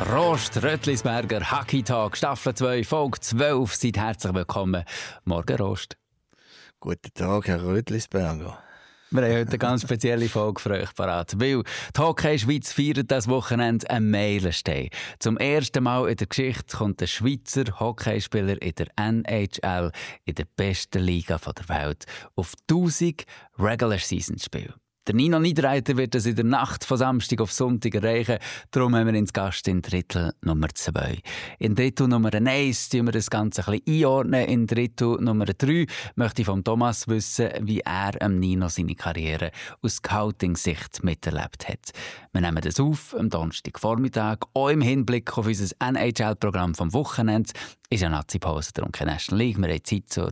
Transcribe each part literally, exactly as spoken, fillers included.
Rost, Röttlisberger, Hockey Talk, Staffel zwei, Folge zwölf. Seid herzlich willkommen. Morgen, Rost. Guten Tag, Herr Röttlisberger. Wir haben heute eine ganz spezielle Folge für euch parat, weil die Hockey-Schweiz feiert das Wochenende einen Meilenstein. Zum ersten Mal in der Geschichte kommt ein Schweizer Hockeyspieler in der N H L, in der besten Liga der Welt, auf tausend Regular-Season-Spiele. Der Nino Niederreiter wird das in der Nacht von Samstag auf Sonntag erreichen. Darum haben wir ihn zu Gast in Drittel Nummer zwei. In Drittel Nummer eins tun wir das Ganze ein bisschen einordnen. In Drittel Nummer drei möchte ich von Thomas wissen, wie er am Nino seine Karriere aus Scouting-Sicht miterlebt hat. Wir nehmen das auf am Donnerstagvormittag, auch im Hinblick auf unser N H L-Programm vom Wochenende. Ist ja Nazi-Pause, darum keine National League. Wir haben Zeit zur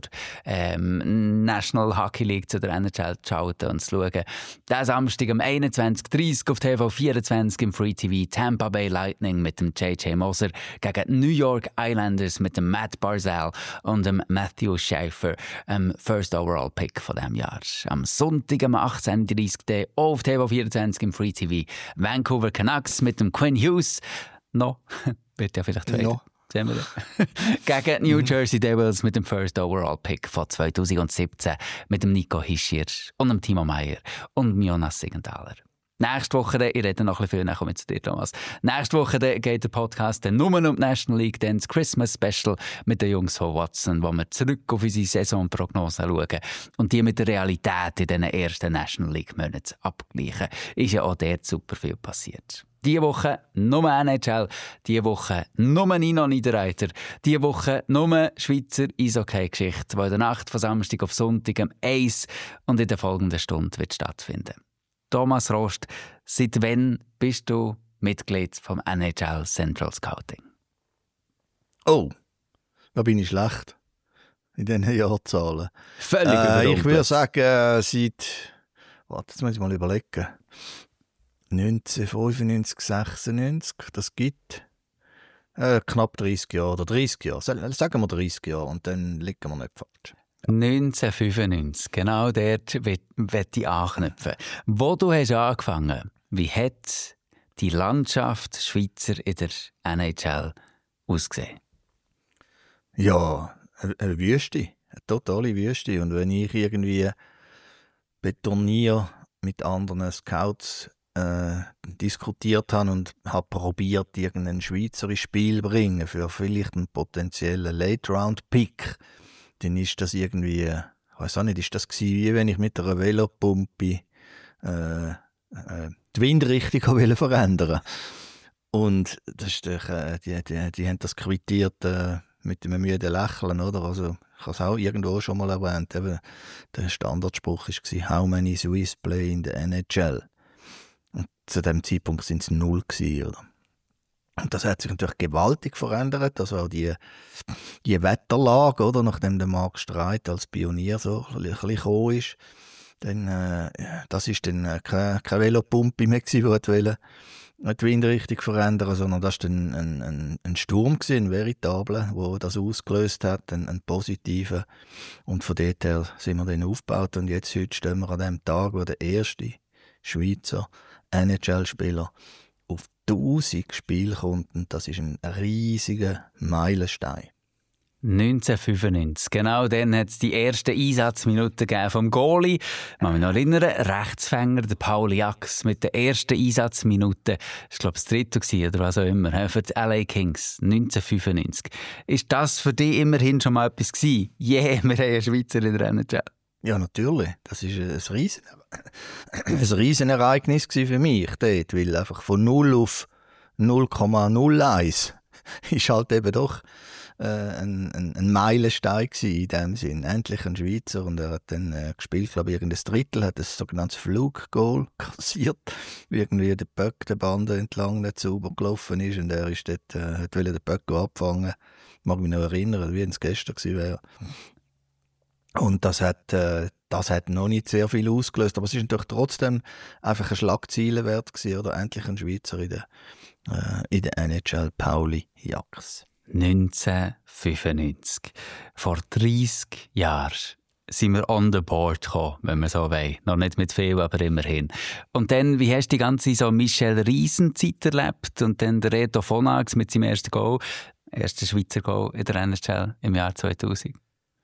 ähm, National Hockey League, zu der N H L zu schalten und zu schauen. Diesen Samstag um einundzwanzig Uhr dreißig auf T V vierundzwanzig im Free T V Tampa Bay Lightning mit dem J J Moser gegen New York Islanders mit dem Matt Barzal und dem Matthew Schaefer, ähm, First Overall Pick von diesem Jahr. Am Sonntag um achtzehn Uhr dreißig auch auf T V vierundzwanzig im Free T V Vancouver Canucks mit dem Quinn Hughes. No, wird ja vielleicht weiter. No. Gegen New Jersey Devils mit dem First Overall Pick von zweitausendsiebzehn mit dem Nico Hischier und dem Timo Meier und dem Jonas Siegenthaler. Nächste Woche, ich rede noch ein bisschen viel, dann komme ich zu dir, Thomas. Nächste Woche geht der Podcast dann nur um die National League, dann das Christmas Special mit den Jungs von Watson, wo wir zurück auf unsere Saisonprognose schauen und die mit der Realität in diesen ersten National League-Monaten abgleichen. Ist ja auch dort super viel passiert. Diese Woche nur N H L, diese Woche nur Nino Niederreiter, diese Woche nur Schweizer Eishockey-Geschichte, die in der Nacht von Samstag auf Sonntag am eins und in der folgenden Stunde wird stattfinden. Thomas Rost, seit wann bist du Mitglied vom N H L Central Scouting? Oh, da bin ich schlecht in diesen Jahrzahlen. Völlig äh, Ich würde sagen, äh, seit, warte, jetzt muss ich mal überlegen, neunzehnhundertfünfundneunzig, sechsundneunzig, das gibt äh, knapp dreißig Jahre oder dreißig Jahre. Sagen wir dreißig Jahre und dann liegen wir nicht falsch. neunzehnhundertfünfundneunzig, genau dort möchte ich anknüpfen. Wo du hast angefangen, wie hat die Landschaft Schweizer in der N H L ausgesehen? Ja, eine Wüste, eine totale Wüste. Und wenn ich irgendwie betoniere mit anderen Scouts Äh, diskutiert habe und habe probiert, irgendein Schweizer Spiel zu bringen für vielleicht einen potenziellen Late-Round-Pick, dann ist das irgendwie, ich weiss auch nicht, ist das gewesen, wie wenn ich mit einer Velopumpe äh, äh, die Windrichtung wollte verändern. Und das ist doch, äh, die, die, die haben das quittiert äh, mit einem müden Lächeln, oder? Also, ich habe es auch irgendwo schon mal erwähnt, eben, der Standardspruch war, «How many Swiss play in the N H L?» Und zu dem Zeitpunkt sind es null gewesen, oder? Und das hat sich natürlich gewaltig verändert. Also auch die, die Wetterlage, oder? Nachdem der Marc Streit als Pionier so ein bisschen gekommen ist, dann, äh, das ist dann äh, keine, keine Velopumpe mehr gewesen, die wollte die Windrichtung verändern, sondern das war dann ein, ein, ein Sturm gewesen, ein veritabler, der das ausgelöst hat, ein, ein positiver. Und von dort her sind wir dann aufgebaut. Und jetzt heute stehen wir an dem Tag, wo der erste Schweizer N H L-Spieler auf tausend Spiele kommt. Und das ist ein riesiger Meilenstein. neunzehnhundertfünfundneunzig. Genau dann hat es die ersten Einsatzminuten gegeben vom Goalie. Ich kann mich noch erinnern, Rechtsfänger, der Paul Jax, mit den ersten Einsatzminuten. Das war, glaube ich, das dritte oder was auch immer, für die L A Kings neunzehnhundertfünfundneunzig. Ist das für dich immerhin schon mal etwas gewesen? Yeah, wir haben einen Schweizer in der N H L. Ja, natürlich. Das war ein riesen, ein riesen Ereignis für mich dort, weil einfach von null auf null Komma null eins ist halt eben doch äh, ein, ein, ein Meilenstein in dem Sinn. Endlich ein Schweizer, und er hat dann äh, gespielt, glaube ich, irgendein Drittel, hat ein sogenanntes Fluggoal kassiert, wie irgendwie der Böck der Bande entlang nicht sauber gelaufen ist, und er ist dort, äh, hat den Böck abfangen. Ich mag mich noch erinnern, wie es gestern gewesen wäre. Und das hat, äh, das hat noch nicht sehr viel ausgelöst, aber es ist natürlich trotzdem einfach ein Schlagzeilenwert gewesen, oder? Endlich ein Schweizer in der, äh, in der N H L, Pauli Jax. neunzehnhundertfünfundneunzig. Vor dreissig Jahren sind wir on the board gekommen, wenn wir so wollen. Noch nicht mit viel, aber immerhin. Und dann, wie hast du die ganze so Michel Riesen-Zeit erlebt? Und dann der Reto Phonax mit seinem ersten Goal, ersten Schweizer Goal in der N H L im Jahr zweitausend.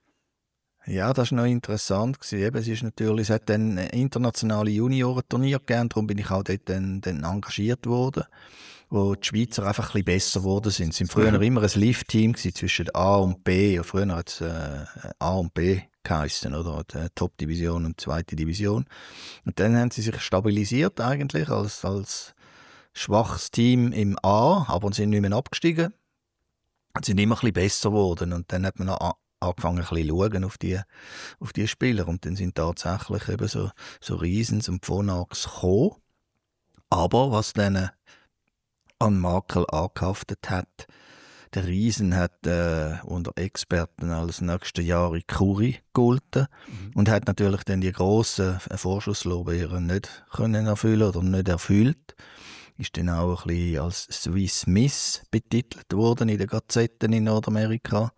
Ja, das war noch interessant. Eben, es, ist natürlich, es hat dann internationale Juniorenturnier gegeben, darum bin ich auch dort dann, dann engagiert worden, wo die Schweizer einfach ein bisschen besser geworden sind. Es waren früher mhm. immer ein Lift-Team zwischen A und B. Früher hat es äh, A und B geheissen, oder? Die Top-Division und zweite Division. Und dann haben sie sich stabilisiert eigentlich als, als schwaches Team im A, aber sind nicht mehr abgestiegen. Und sind immer ein bisschen besser geworden. Und dann hat man noch angefangen ein bisschen zu schauen auf die, auf die Spieler. Und dann sind tatsächlich eben so, so Riesens und Phonax gekommen. Aber was dann an Makel angehaftet hat, der Riesen hat äh, unter Experten als nächste Jahre Kuri gegolten mhm. und hat natürlich dann die grossen Vorschusslorbeeren nicht können erfüllen oder nicht erfüllt. Ist dann auch ein bisschen als Swiss Miss betitelt worden in den Gazetten in Nordamerika.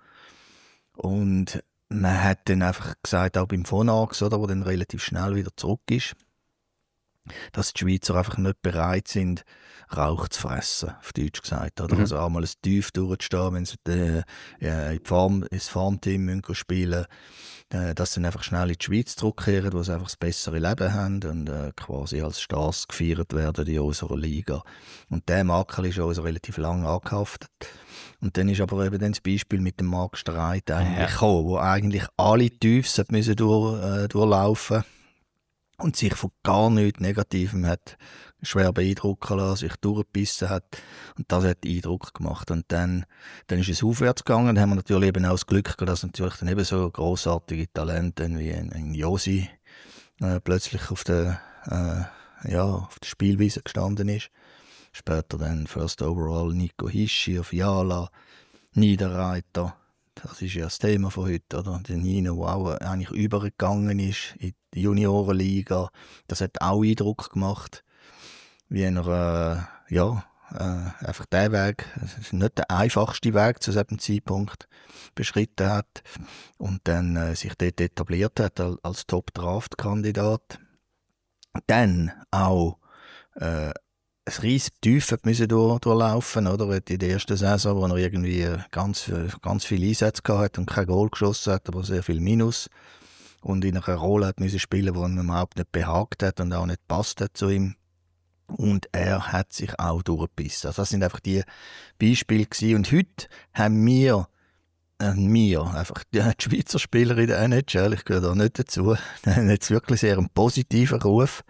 Und man hat dann einfach gesagt, auch beim Phonax, oder, wo dann relativ schnell wieder zurück ist, dass die Schweizer einfach nicht bereit sind, Rauch zu fressen, auf Deutsch gesagt. Oder? Mhm. Also einmal ein Tief durchzustehen, wenn sie äh, äh, in die Farm, ins Farmteam spielen müssen, äh, dass sie dann einfach schnell in die Schweiz zurückkehren, wo sie einfach das bessere Leben haben und äh, quasi als Stars gefeiert werden in unserer Liga. Und der Makel ist uns relativ lang angehaftet. Und dann ist aber eben dann das Beispiel mit dem Marc Streit eigentlich ja. gekommen, wo eigentlich alle Tiefs müssen durch, äh, durchlaufen und sich von gar nichts Negativem hat schwer beeindrucken lassen, sich durchgebissen hat. Und das hat Eindruck gemacht. Und dann, dann ist es aufwärts gegangen. Dann haben wir natürlich eben auch das Glück gehabt, dass natürlich dann eben so grossartige Talente wie ein, ein Josi äh, plötzlich auf der, äh, ja, auf der Spielweise gestanden ist. Später dann First Overall Nico Hischi auf Jala, Niederreiter. Das ist ja das Thema von heute, oder? Der Nino, der auch eigentlich übergegangen ist in die Juniorenliga. Das hat auch Eindruck gemacht, wie er, äh, ja, äh, einfach den Weg, nicht der einfachste Weg zu diesem Zeitpunkt beschritten hat und dann äh, sich dort etabliert hat als, als Top-Draft-Kandidat. Dann auch äh, ein riesiges Tief müssen durch, durchlaufen, oder? In der ersten Saison, wo er irgendwie ganz, ganz viele Einsätze hatte und kein Goal geschossen hat, aber sehr viel Minus. Und in einer Rolle hat müssen spielen, die ihm überhaupt nicht behagt hat und auch nicht passt hat zu ihm. Und er hat sich auch durchgebissen. Also das sind einfach die Beispiele gewesen. Und heute haben wir, äh, wir einfach die Schweizer Spieler in der N H L, ich gehöre da nicht dazu, haben jetzt wirklich sehr einen positiven Ruf.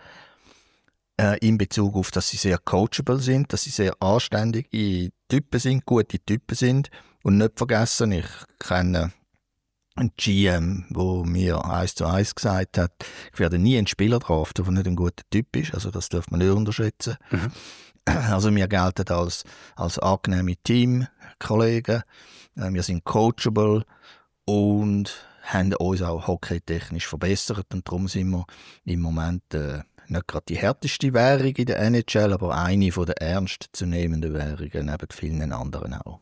In Bezug auf, dass sie sehr coachable sind, dass sie sehr anständige Typen sind, gute Typen sind. Und nicht vergessen, ich kenne einen G M, der mir eins zu eins gesagt hat, ich werde nie einen Spieler draften, der nicht ein guter Typ ist. Also das darf man nicht unterschätzen. Mhm. Also wir gelten als, als angenehme Teamkollegen. Wir sind coachable und haben uns auch hockeytechnisch verbessert. Und darum sind wir im Moment äh, nicht gerade die härteste Währung in der N H L, aber eine der ernstzunehmenden Währungen, neben vielen anderen auch.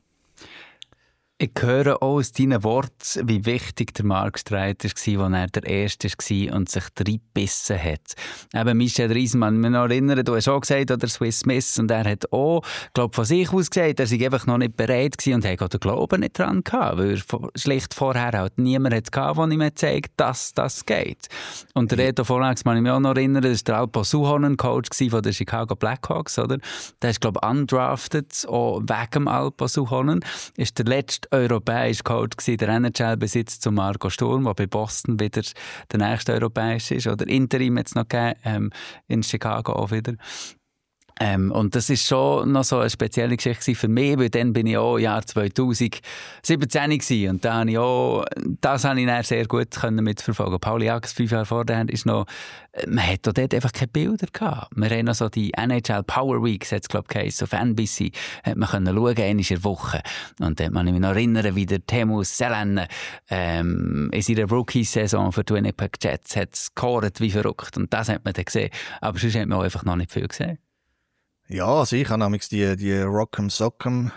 Ich höre auch aus deinen Worten, wie wichtig der Marc Streit war, als er der Erste war und sich reingebissen hat. Eben Michel Riesemann, ich mich noch erinnern, du hast auch gesagt, oder Swiss Miss, und er hat auch, glaube von sich aus gesagt, er sei einfach noch nicht bereit gewesen und hat auch den Glauben nicht dran gehabt, weil er schlicht vorher halt niemand hatte, der ihm gezeigt hat, dass das geht. Und der Reto Phonax, kann ich mich auch noch erinnern, das war der Alpo Suhonen, Coach von den Chicago Blackhawks, oder? Der ist, glaube ich, undrafted, auch wegen dem Alpo Suhonen, ist der letzte europäischer Coach gewesen, der N H L-Besitz zu Marco Sturm, der bei Boston wieder der nächste europäische ist, oder Interim jetzt noch gegeben, ähm, in Chicago auch wieder. Ähm, und das ist schon noch so eine spezielle Geschichte für mich, weil dann bin ich auch im Jahr zwanzig siebzehn gewesen, und da habe ich auch, das habe ich dann sehr gut können mitverfolgen. Pauli Jacks, fünf Jahre vorher, ist noch, man hat dort einfach keine Bilder gehabt. Wir haben noch so die N H L Power Weeks, hat es glaube ich auf N B C, hat man können schauen, einmal in der Woche. Und da hat man mich noch erinnern, wie der Teemu Selänne ähm, in seiner Rookie-Saison für die Winnipeg Jets hat gescored wie verrückt. Und das hat man dann gesehen. Aber sonst hat man auch einfach noch nicht viel gesehen. Ja, also ich habe nämlich die, die Rock'em Sock'em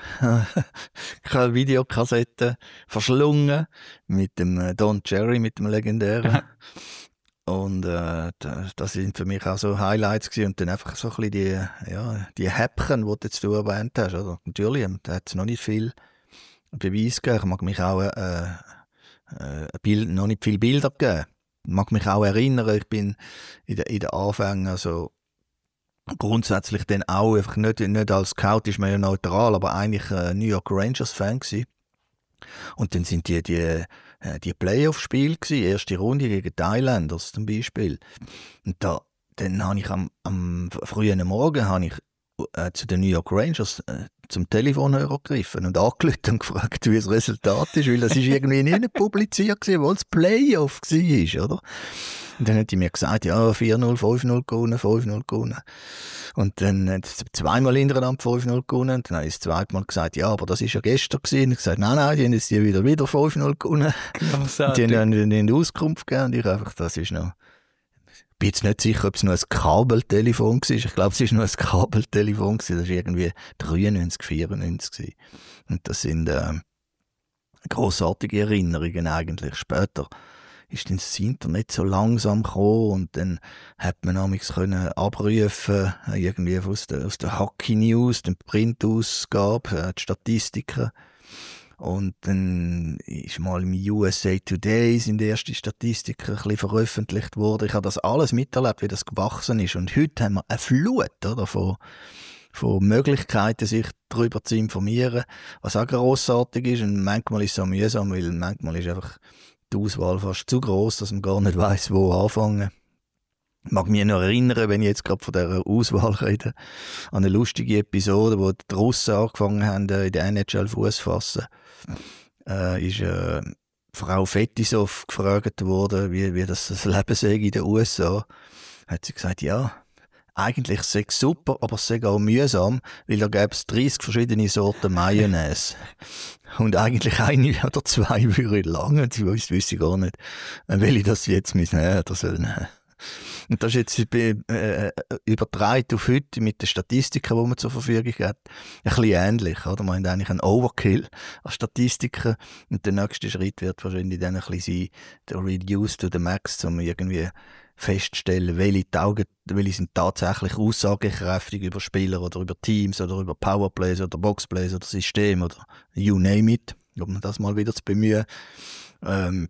Videokassetten verschlungen mit dem Don Cherry, mit dem legendären. Und äh, das sind für mich auch so Highlights gewesen. Und dann einfach so ein bisschen die, ja, die Häppchen, die du jetzt erwähnt hast. Oder? Natürlich, da hat es noch nicht viel Beweis gegeben. Ich mag mich auch äh, äh, Bild, noch nicht viele Bilder gegeben. Ich mag mich auch erinnern, ich bin in den in der Anfängen also grundsätzlich dann auch einfach nicht, nicht als Scout ist man ja neutral, aber eigentlich äh, New York Rangers Fan gewesen. Und dann sind die die die Playoff-Spiele gewesen, erste Runde gegen die Islanders zum Beispiel. Und da dann habe ich am, am frühen Morgen habe ich äh, zu den New York Rangers äh, zum Telefonhörer gegriffen und angerufen und gefragt, wie das Resultat ist, weil das ist irgendwie nicht publiziert gewesen, weil es Playoff war, oder? Und dann hat die mir gesagt, ja, vier null, fünf null gewonnen, fünf null gewonnen. Und dann hat sie zweimal hintereinander fünf null gewonnen. Und dann habe ich das zweite Mal gesagt, ja, aber das ist ja gestern gewesen. Und ich gesagt, nein, nein, die haben jetzt wieder, wieder fünf null gewonnen. Und die haben dann eine Auskunft gegeben. Und ich einfach, das ist noch... Ich bin jetzt nicht sicher, ob es noch ein Kabeltelefon war. Ich glaube, es war noch ein Kabeltelefon. Das war irgendwie dreiundneunzig, vierundneunzig. Und das sind äh, grossartige Erinnerungen eigentlich. Später ist dann das Internet so langsam gekommen und dann hat man amigs können abrufen, irgendwie aus der, aus der Hockey News, den Printausgabe, die Statistiken. Und dann ist mal im U S A Today sind die ersten Statistiken ein bisschen veröffentlicht worden. Ich habe das alles miterlebt, wie das gewachsen ist. Und heute haben wir eine Flut, oder, von, von Möglichkeiten, sich darüber zu informieren, was auch grossartig ist. Und manchmal ist es auch mühsam, weil manchmal ist einfach die Auswahl fast zu gross, dass man gar nicht weiss, wo anfangen. Ich mag mich noch erinnern, wenn ich jetzt gerade von dieser Auswahl rede, an eine lustige Episode, wo die Russen angefangen haben, in der N H L Fuß zu fassen. Äh, ist äh, Frau Fetisov gefragt worden, wie, wie das, das Leben sei in den U S A. Hat sie gesagt, ja, eigentlich sei es super, aber es sei auch mühsam, weil da gäbe es dreißig verschiedene Sorten Mayonnaise. Und eigentlich eine oder zwei würde lange, und sie wüsste gar nicht, welche das jetzt nehmen oder sollen. Und das ist jetzt äh, übertragen auf heute mit den Statistiken, die man zur Verfügung hat, ein bisschen ähnlich. Oder? Man hat eigentlich einen Overkill an Statistiken und der nächste Schritt wird wahrscheinlich dann ein bisschen sein, der Reduce to the Max, um irgendwie feststellen, welche, Taugen, welche sind tatsächlich aussagekräftig über Spieler oder über Teams oder über Powerplays oder Boxplays oder System oder you name it, um das mal wieder zu bemühen. Ähm,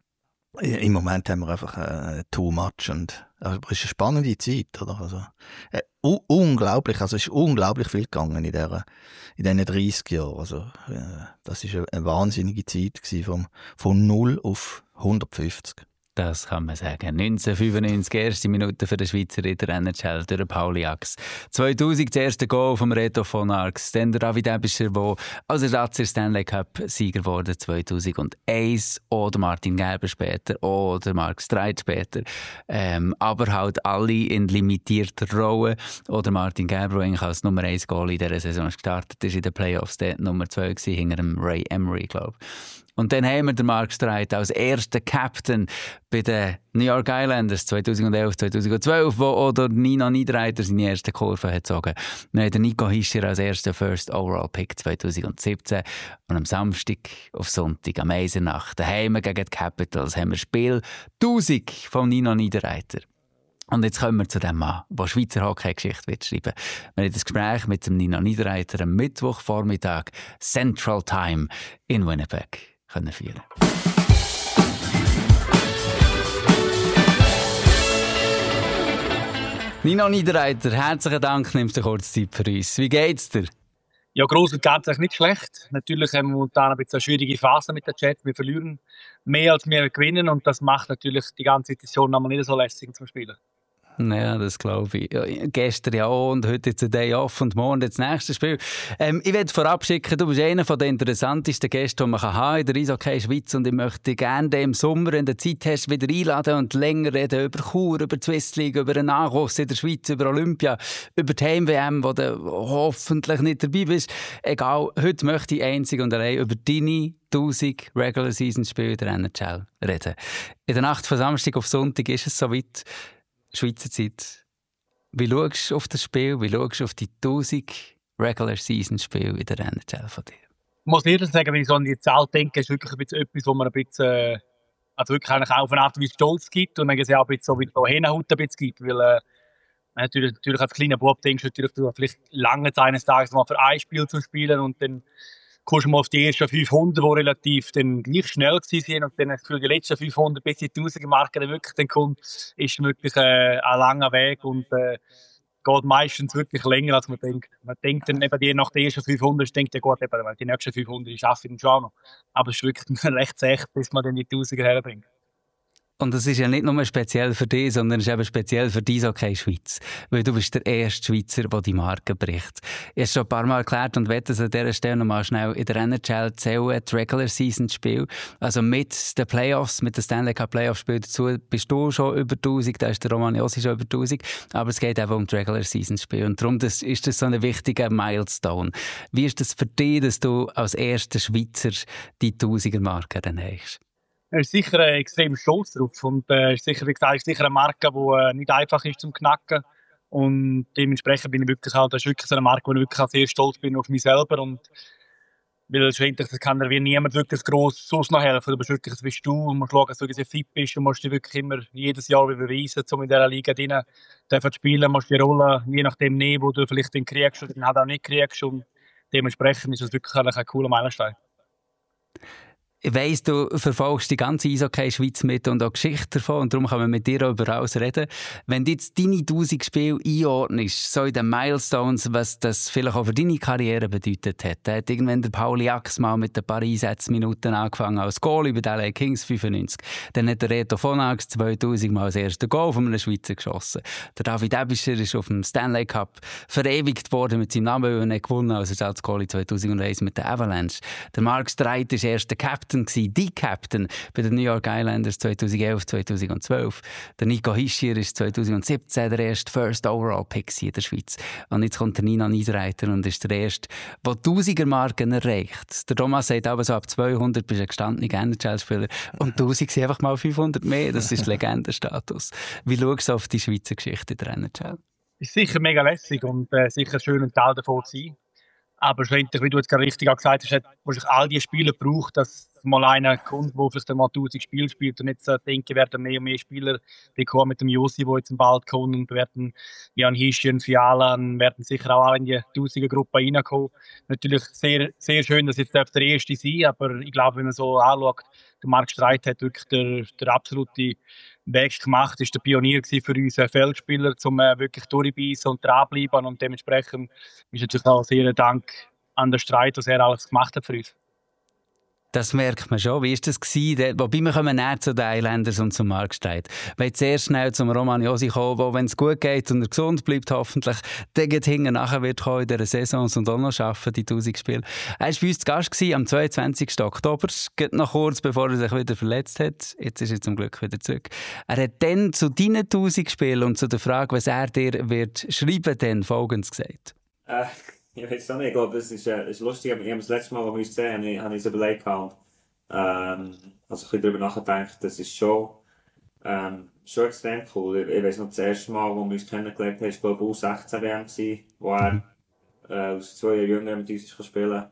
Im Moment haben wir einfach äh, too much und also, es ist eine spannende Zeit, oder? Also, äh, un- unglaublich, also es ist unglaublich viel gegangen in dieser, in diesen dreißig Jahren. Also, äh, das ist eine, eine wahnsinnige Zeit gewesen, vom, von null auf hundertfünfzig. Das kann man sagen. neunzehnhundertfünfundneunzig, erste Minute für den Schweizer in der N H L, der Pauli Ax. zweitausend, das erste Goal vom Reto von Arx. Dann der David Ebischer, der als Ersatz der Stanley Cup-Sieger wurde zweitausendeins. Oder Martin Gerber später. Oder Mark Streit später. Ähm, aber halt alle in limitierter Rolle. Oder Martin Gerber, der eigentlich als Nummer eins Goal in dieser Saison gestartet ist, in den Playoffs der Nummer zwei gewesen, hinter dem Ray Emery, glaube ich. Und dann haben wir den Mark Streit als erster Captain bei den New York Islanders zweitausendelf, zweitausendzwölf, wo oder Nino Niederreiter seine erste Kurve hat gezogen. Wir haben den Nico Hischier als ersten First Overall Pick zweitausendsiebzehn. Und am Samstag auf Sonntag, am Eisernacht, daheim gegen die Capitals, haben wir Spiel tausend vom Nino Niederreiter. Und jetzt kommen wir zu dem Mann, der Schweizer Hockey-Geschichte wird schreiben. Wir haben das Gespräch mit dem Nino Niederreiter am Mittwochvormittag Central Time in Winnipeg können führen. Nino Niederreiter, herzlichen Dank, nimmst du kurz Zeit für uns. Wie geht's dir? Ja, gross und ganz nicht schlecht. Natürlich haben wir momentan ein bisschen eine schwierige Phase mit der Chat. Wir verlieren mehr als wir gewinnen und das macht natürlich die ganze Situation nochmal nicht so lässig zum Spielen. Ja, das glaube ich. Ja, gestern ja auch und heute jetzt ein Day off und morgen das nächste Spiel. Ähm, ich werde vorab schicken, du bist einer der interessantesten Gäste, die man haben kann in der Eishockey Schweiz und ich möchte gerne im Sommer, wenn du Zeit hast, wieder einladen und länger reden über Chur, über die Swiss League, über den Nachwuchs in der Schweiz, über Olympia, über die Heim-W M, wo du hoffentlich nicht dabei bist. Egal, heute möchte ich einzig und allein über deine tausend Regular Season Spiele der N H L reden. In der Nacht von Samstag auf Sonntag ist es soweit. Schweizer Zeit Wie schaust du auf das Spiel? Wie schaust du auf die tausend Regular-Season-Spiele in der N H L von dir? Ich muss ehrlich sagen, wenn ich so an die Zahl denke, ist wirklich ein bisschen etwas, wo man ein bisschen, äh, also wirklich eigentlich auch auf eine Art und Weise Stolz gibt und manchmal auch ein bisschen so wie so Hänehut ein bisschen gibt, weil äh, natürlich, natürlich als kleiner Bub denkst du natürlich, du vielleicht lange eines Tages mal für ein Spiel zu spielen und dann kommst du mal auf die ersten fünfhundert, die relativ dann gleich schnell waren und dann für die letzten fünfhundert bis die tausend-Marke dann wirklich dann kommt, ist wirklich äh, ein langer Weg und äh, geht meistens wirklich länger, als man denkt. Man denkt dann eben die nach den ersten fünfhundert, denkt ja gut, eben, die nächsten fünfhundert schaffe ich dann schon auch noch. Aber es ist wirklich recht echt, bis man dann die Tausiger herbringt. Und das ist ja nicht nur speziell für dich, sondern es ist eben speziell für die Eishockey Schweiz. Weil du bist der erste Schweizer, der die Marke bricht. Ich habe es schon ein paar Mal erklärt und werde es an dieser Stelle noch mal schnell in der N H L zählen, die Regular Season Spiel. Also mit den Playoffs, mit den Stanley Cup Playoffs Spiel dazu, bist du schon über tausend, da ist der Roman Josi schon über tausend. Aber es geht eben um die Regular Season Spiel. Und darum das, ist das so ein wichtiger Milestone. Wie ist das für dich, dass du als erster Schweizer die tausiger Marke dann hast? Er ist sicher äh, extrem stolz drauf und äh, ist sicher, wie gesagt, ist sicher eine Marke, die äh, nicht einfach ist zum Knacken und dementsprechend bin ich wirklich halt, das ist wirklich so eine Marke, wo ich wirklich auch sehr stolz bin auf mich selber und weil schlussendlich das kann dir wie niemand wirklich gross sonst noch helfen. Du bist wirklich, das bist du und musst schauen, dass du sehr fit bist und musst dich wirklich immer jedes Jahr wieder beweisen, um in dieser Liga drin zu spielen, musst die Rolle je nachdem nehmen, wo du vielleicht den kriegst oder den halt auch nicht kriegst und dementsprechend ist das wirklich ein cooler Meilenstein. Ich weiss, du verfolgst die ganze Eishockey-Schweiz mit und auch Geschichte davon und darum kann man mit dir auch über alles reden. Wenn du jetzt deine tausend Spiele einordnest, so in den Milestones, was das vielleicht auch für deine Karriere bedeutet hat. Da hat irgendwann der Pauli Ax mal mit ein paar Einsatzminuten angefangen als Goalie bei den L A Kings fünfundneunzig. Dann hat der Reto Vonax zweitausend mal das erste Goal von einem Schweizer geschossen. Der David Ebischer ist auf dem Stanley Cup verewigt worden mit seinem Namen und hat gewonnen als Goalie zweitausendeins mit den Avalanche. Der Mark Streit ist erster Captain gewesen, die Captain bei den New York Islanders zweitausendelf zweitausendzwölf. Der Nico Hischier ist zweitausendsiebzehn der erste First Overall Pick in der Schweiz. Und jetzt kommt der Nina Niederreiter und ist der erste, der Tausiger-Marken erreicht. Der Thomas sagt aber so, ab zweihundert bist du ein gestandener N H L-Spieler und tausend sind einfach mal fünfhundert mehr. Das ist Legendenstatus. Wie schaust du auf die Schweizer Geschichte in der N H L? Ist sicher mega lässig und äh, sicher schön, ein Teil davon zu sein. Aber schlussendlich, wie du jetzt gerade richtig gesagt hast, hat wahrscheinlich all die Spieler gebraucht, dass mal einer kommt, der vielleicht mal tausend Spiele spielt und jetzt äh, denken, wir werden mehr und mehr Spieler bekommen mit dem Josi, der jetzt bald kommt und werden Jan Hischien, Fiala, werden sicher auch in die Tausiger-Gruppe reinkommen. Natürlich sehr, sehr schön, dass jetzt der Erste sein, aber ich glaube, wenn man so anschaut, der Mark Streit hat wirklich der, der absolute Weg gemacht, ist der Pionier für unsere Feldspieler, um äh, wirklich durchbeissen und dranbleiben und dementsprechend ist natürlich auch sehr ein Dank an den Streit, was er alles gemacht hat für uns. Das merkt man schon. Wie war das gewesen? Wobei wir kommen näher zu den Islanders und zum Mark Streit. Wir wollen zuerst schnell zum Roman Josi kommen, der, wenn es gut geht und er gesund bleibt, hoffentlich, dann geht hinten nachher wird kommen in dieser Saison und auch noch arbeiten, die tausend Spiele. Er war bei uns zu Gast gewesen, am zweiundzwanzigsten Oktober, noch kurz bevor er sich wieder verletzt hat. Jetzt ist er zum Glück wieder zurück. Er hat dann zu deinen tausend Spielen und zu der Frage, was er dir wird schreiben, dann Folgendes gesagt. Äh. Ich weiß auch nicht, ich glaube, es ist, äh, ist lustig, aber ich habe das letzte Mal, als wir uns gesehen haben, habe ich es überlegt und ähm, also ein bisschen darüber nachgedacht, das ist schon, ähm, schon extrem cool. Ich, ich weiss noch, das erste Mal, als wir uns kennengelernt haben, war glaube ich U sechzehn W M, wo er äh, als zwei Jahre jünger mit uns spielen konnte.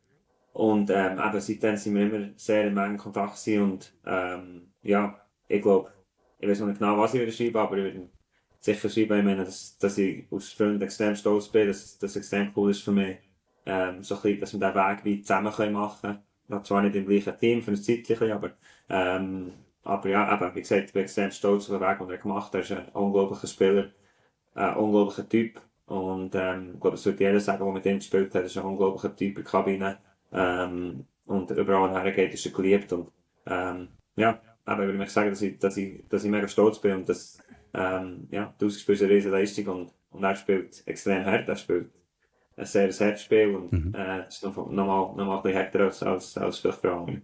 Und ähm, eben seitdem sind wir immer sehr in engen Kontakt und ähm, ja, ich glaube, ich weiß noch nicht genau, was ich wieder schreibe, aber ich würde sicher schreiben, ich meine, dass, dass ich als Freund extrem stolz bin, dass das extrem cool ist für mich, ähm, so ein bisschen, dass wir diesen Weg wie zusammen machen können. Ja, zwar nicht im gleichen Team, für ein Zeitchen, aber, ähm, aber ja, eben, wie gesagt, ich bin extrem stolz auf den Weg, den er gemacht hat. Er ist ein unglaublicher Spieler, ein unglaublicher Typ. Und, ähm, ich glaube, das würde jeder sagen, der mit ihm gespielt hat, er ist ein unglaublicher Typ in der Kabine. Ähm, und überall, wo er hergeht, ist er geliebt. Und, ähm, ja, eben, ich würde sagen, dass ich, dass ich, dass ich mega stolz bin und dass, Ähm, ja, du spielst eine riesige Leistung und, und er spielt extrem hart, er spielt ein sehr hartes Spiel und mhm. äh, das ist noch, noch, mal, noch mal ein bisschen härter als, als, als vielleicht für andere.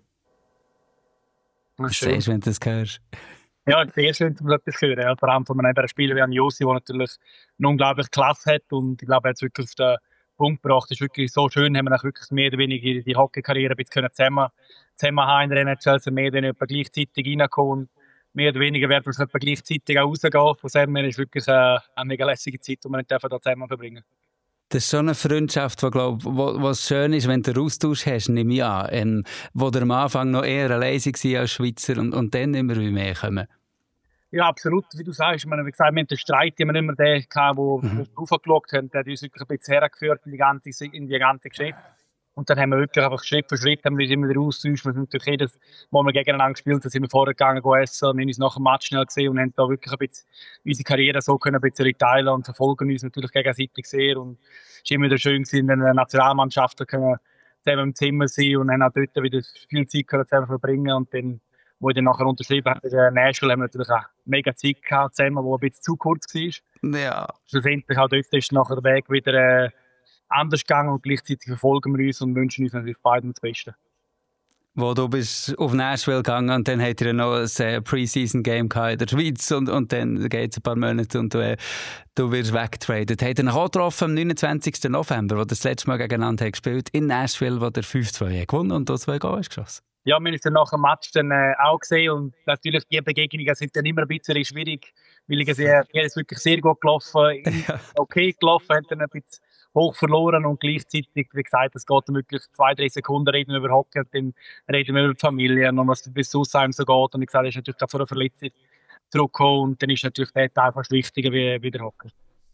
Was sagst du, wenn du das hörst? Ja, sehr schön, dass man das hören. Ja, vor allem von einem Spieler wie Josi, der natürlich eine unglaubliche Klasse hat und ich glaube, er hat es wirklich auf den Punkt gebracht. Es ist wirklich so schön, haben wir wirklich mehr oder weniger die Hockey-Karriere ein bisschen zusammen, zusammen haben in der N H L, sind mehr oder weniger gleichzeitig reingekommen. mehr oder weniger werden wir etwa gleichzeitig auch rausgehen. Von dem her ist wirklich eine, eine mega lässige Zeit, die wir nicht da zusammen verbringen. Das ist schon eine Freundschaft, die, glaub, wo, was schön ist, wenn du einen Austausch hast, nehme ich an. Ähm, wo du am Anfang noch eher allein war als Schweizer und, und dann immer mehr kommen. Ja, absolut, wie du sagst. Ich meine, wie gesagt, wir hatten den Streit immer immer den, der mhm. raufgeschaut hat. Der hat uns wirklich ein bisschen hergeführt in die ganze, in die ganze Geschichte. Und dann haben wir wirklich einfach Schritt für Schritt haben wir immer wieder Austausch. Wir sind natürlich jedes Mal wir gegeneinander gespielt, da sind wir vorgegangen, essen, und haben uns nach dem Match schnell gesehen und haben da wirklich ein bisschen unsere Karriere so können ein bisschen teilen und verfolgen uns natürlich gegenseitig sehr. Und es war immer wieder schön gewesen, in der Nationalmannschaft, da können wir zusammen im Zimmer sein und haben auch dort wieder viel Zeit können zusammen verbringen. Und dann, wo ich dann nachher unterschrieben habe, in Nashville, haben wir natürlich auch mega Zeit gehabt zusammen, die ein bisschen zu kurz war. Ja. Schlussendlich auch dort ist nachher der Weg wieder äh, anders gegangen und gleichzeitig verfolgen wir uns und wünschen uns natürlich beiden das Beste. Wo du bist auf Nashville gegangen und dann habt ihr noch ein Pre-Season-Game in der Schweiz und, und dann geht es ein paar Monate und du, äh, du wirst weggetradet. Habt ihr noch auch getroffen am neunundzwanzigsten November, wo ihr das letzte Mal gegeneinander habt gespielt in Nashville, wo der fünf zwei gewonnen und du zwei Goal hast geschossen? Ja, wir haben uns dann nach dem Match dann, äh, auch gesehen und natürlich die Begegnungen sind dann immer ein bisschen schwierig, weil ich sehe, er ist wirklich sehr gut gelaufen, okay gelaufen, hat dann ein bisschen hoch verloren und gleichzeitig, wie gesagt, es geht wirklich zwei, drei Sekunden reden wir über Hockey, dann reden wir über die Familie und was bis Sussheim so geht. Und ich gesagt, er ist natürlich gerade vor einer Verletzung zurückgekommen und dann ist natürlich der Teil fast wichtiger wie, wie der Hockey.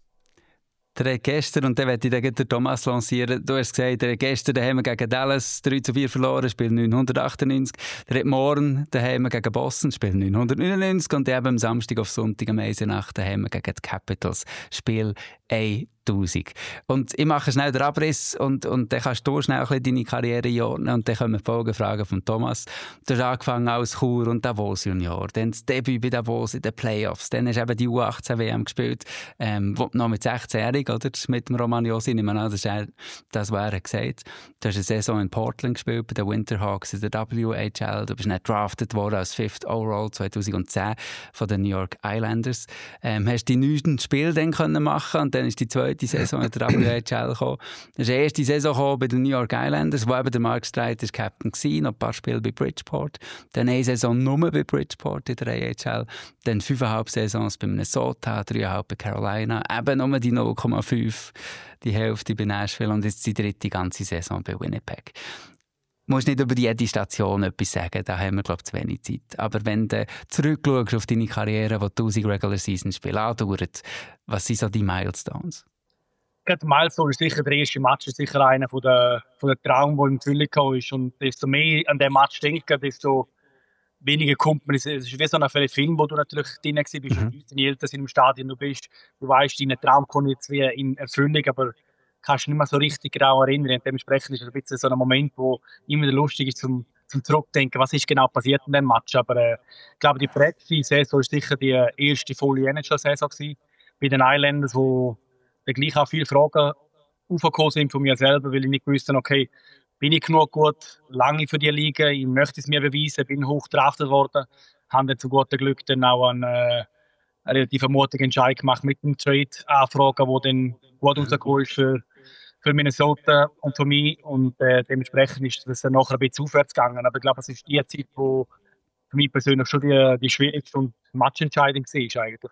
Der hat gestern, und dann möchte ich den Thomas lancieren, du hast gesagt, der hat gestern daheim gegen Dallas drei zu vier verloren, Spiel neunhundertachtundneunzig. Der hat morgen daheim gegen Boston, Spiel neunhundertneunundneunzig. Und eben am Samstag auf Sonntag am Eisenacht daheim gegen die Capitals, Spiel tausend. Und ich mache schnell den Abriss und, und dann kannst du schnell ein bisschen deine Karriere einordnen und dann kommen die Folgefragen von Thomas. Du hast angefangen als Chur und Davos Junior, dann das Debüt bei Davos in den Playoffs, dann hast du eben die U achtzehn W M gespielt, ähm, wo noch mit sechzehnjährig, oder? Mit dem Roman Josi, nehme ich an, das ist er, das, was er gesagt hat. Du hast eine Saison in Portland gespielt, bei den Winterhawks in der W H L. Du bist nicht drafted worden als Fifth Overall zweitausendzehn von den New York Islanders. Ähm, hast die neunten Spiele dann können machen und dann ist die zweite die Saison in der W H L gekommen. Das ist die erste Saison bei den New York Islanders, wo eben der Mark Streit ist Captain war, noch ein paar Spiele bei Bridgeport. Dann eine Saison nur bei Bridgeport in der A H L. Dann fünfeinhalb Saisons bei Minnesota, dreieinhalb bei Carolina. Eben nur die null Komma fünf, die Hälfte bei Nashville und jetzt die dritte ganze Saison bei Winnipeg. Du musst nicht über jede Station etwas sagen, da haben wir, glaube ich, zu wenig Zeit. Aber wenn du zurückschaust auf deine Karriere, die tausend Regular-Season-Spiele andauert, was sind so die Milestones? Der Milestone ist sicher der erste Match, ist sicher einer von der, von der Traum, der im Fülle gekommen ist. Und desto mehr an den Match denken, desto weniger kommt man. Es ist wie so ein Film, wo du natürlich drin warst, bist, mhm. deine Eltern sind im Stadion, du bist, du weißt, dein Traum kommt jetzt wie in Erfüllung, aber kannst nicht mehr so richtig genau erinnern. Und dementsprechend ist es ein bisschen so ein Moment, wo immer wieder lustig ist, zum, zum Zurückdenken, was ist genau passiert in dem Match. Aber äh, ich glaube, die prägende Saison war sicher die erste volle N H L-Saison bei den Islanders, wo dann gleich auch viele Fragen aufgekommen sind von mir selber, weil ich nicht wusste, okay, bin ich genug gut, lange für die Liga, ich möchte es mir beweisen, bin hoch draftet worden, habe dann zu gutem Glück dann auch einen, äh, einen relativ mutigen Entscheid gemacht mit dem Trade-Anfragen, die dann gut rausgekommen ist für, für Minnesota und für mich und äh, dementsprechend ist es dann nachher ein bisschen aufwärts gegangen, aber ich glaube, es ist die Zeit, wo für mich persönlich schon die, die schwierigste und Matchentscheidung war eigentlich.